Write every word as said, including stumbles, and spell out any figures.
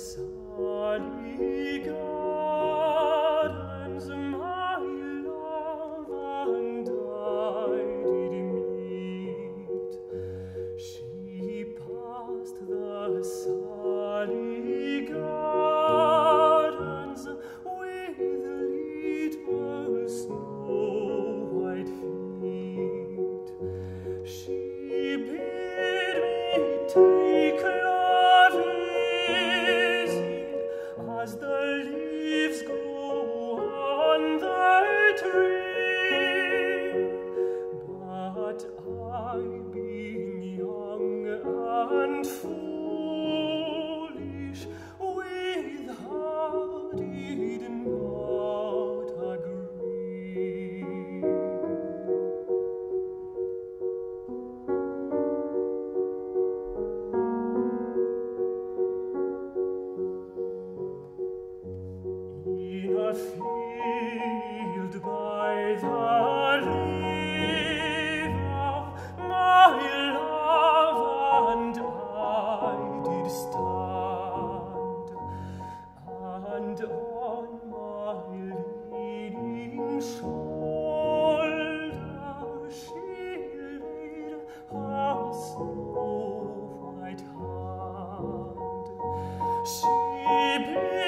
sunny gardens my love and I did meet. She passed the sunny gardens with little snow-white feet. She bid me take your visit as the leaves go on the tree. But I, being young and foolish, with her did not agree. In a field by the river, my love and I did stand, and on my leaning shoulder she laid her snow-white hand. She